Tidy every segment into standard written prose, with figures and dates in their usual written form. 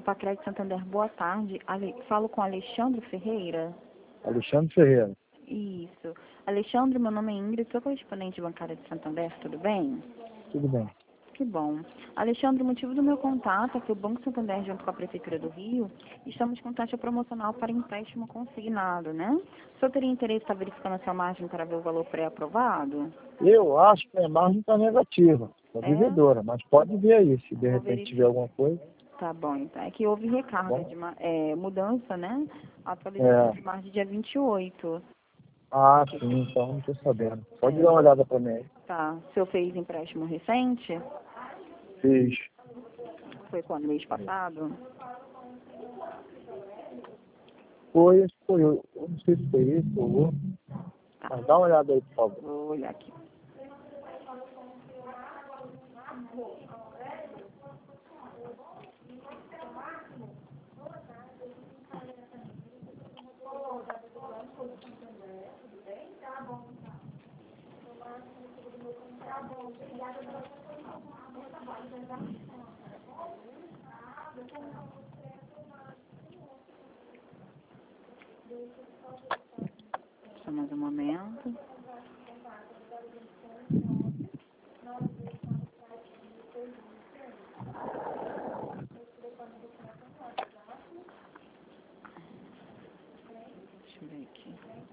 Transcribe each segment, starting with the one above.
Pacred Santander, boa tarde. Falo com Alexandre Ferreira? Alexandre Ferreira. Isso. Alexandre, meu nome é Ingrid, sou correspondente bancária de Santander, tudo bem? Tudo bem. Que bom. Alexandre, o motivo do meu contato é que o Banco Santander, junto com a Prefeitura do Rio, estamos com taxa promocional para empréstimo consignado, né? O senhor teria interesse em estar verificando a sua margem para ver o valor pré-aprovado? Eu acho que a margem está negativa, está devedora, mas pode ver aí, se de repente tiver alguma coisa. Tá bom, então. É que houve recarga de mudança, né? Atualização de margem dia 28. Ah, sim, então não estou sabendo. Pode dar uma olhada para mim aí. Tá. O senhor fez empréstimo recente? Fiz. Foi quando? Mês passado? Foi, eu não sei se foi esse ou outro. Mas dá uma olhada aí, por favor. Vou olhar aqui. Só mais um momento. Deixa eu ver aqui.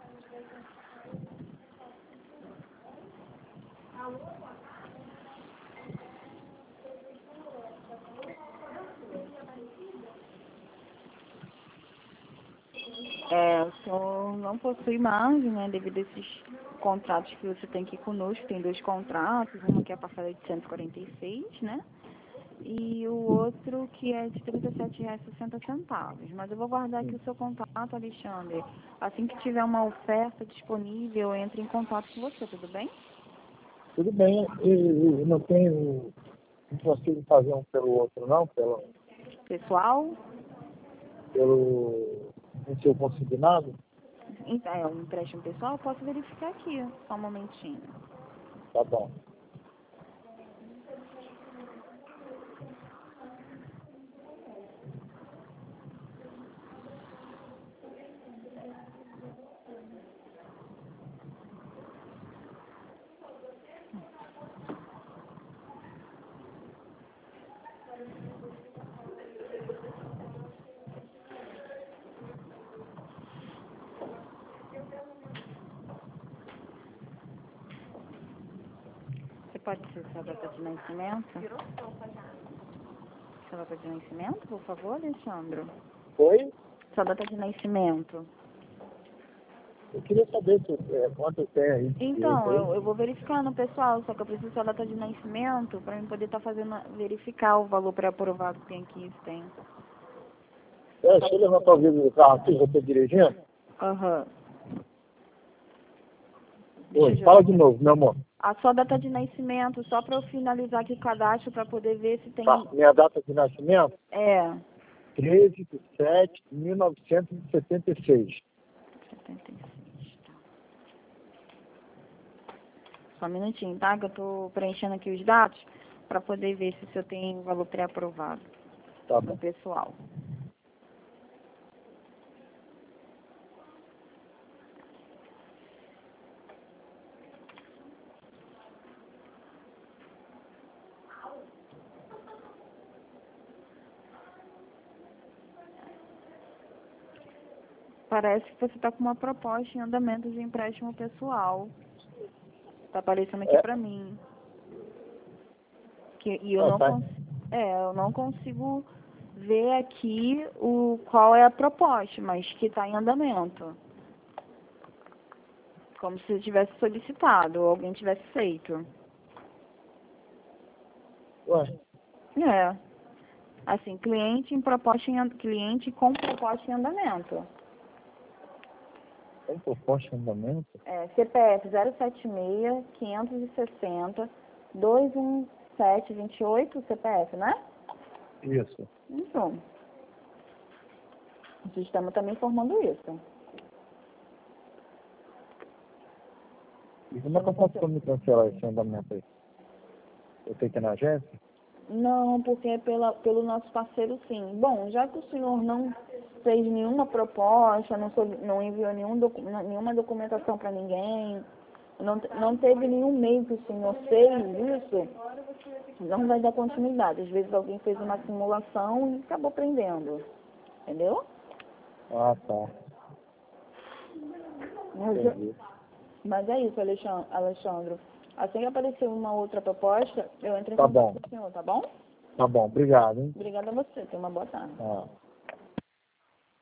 O senhor não possui margem, né, devido a esses contratos que você tem aqui conosco. Tem 2 contratos, um que é a parcela de 146, né? E o outro que é de R$ 37,60. Mas eu vou guardar aqui o seu contato, Alexandre. Assim que tiver uma oferta disponível, eu entro em contato com você, tudo bem? Tudo bem, eu não tenho, não consigo fazer um pelo outro não, Pessoal? No seu consignado. Então, o empréstimo pessoal, eu posso verificar aqui, só um momentinho. Tá bom. Você pode ser sua data de nascimento? Sua data de nascimento, por favor, Alexandre? Oi? Sua data de nascimento. Eu queria saber quanto tem aí. Então, eu vou verificar no pessoal, só que eu preciso da data de nascimento para eu poder estar verificar o valor pré-aprovado que tem aqui, se tem. Deixa eu levantar o vidro do carro aqui, eu estou dirigindo. Aham. Oi, fala de novo, meu amor. A sua data de nascimento, só para eu finalizar aqui o cadastro para poder ver se tem... Tá, minha data de nascimento? É. 13/7/1976. 76, tá. Só um minutinho, tá? Que eu tô preenchendo aqui os dados para poder ver se o senhor tem valor pré-aprovado. Tá no bom. pessoal. Parece que você está com uma proposta em andamento de empréstimo pessoal. Está aparecendo aqui para mim. E eu eu não consigo ver aqui qual é a proposta, mas que está em andamento. Como se tivesse solicitado ou alguém tivesse feito. Ué? É. Assim, cliente com proposta em andamento. Tem proposta em andamento? CPF 076-560-21728, CPF, né? Isso. Então, o sistema está me informando isso. E como é que eu faço para me cancelar esse andamento aí? Eu tenho que ir na agência? Não, porque é pelo nosso parceiro, sim. Bom, já que o senhor não fez nenhuma proposta, não enviou nenhuma documentação para ninguém, não teve nenhum meio que o senhor fez isso, não vai dar continuidade. Às vezes alguém fez uma simulação e acabou prendendo. Entendeu? Ah, tá. Entendi. Mas é isso, Alexandre. Assim que aparecer uma outra proposta, eu entro em Tá contato bom. com o senhor, tá bom? Tá bom, obrigado, hein? Obrigada a você. Tenha uma boa tarde. Ah.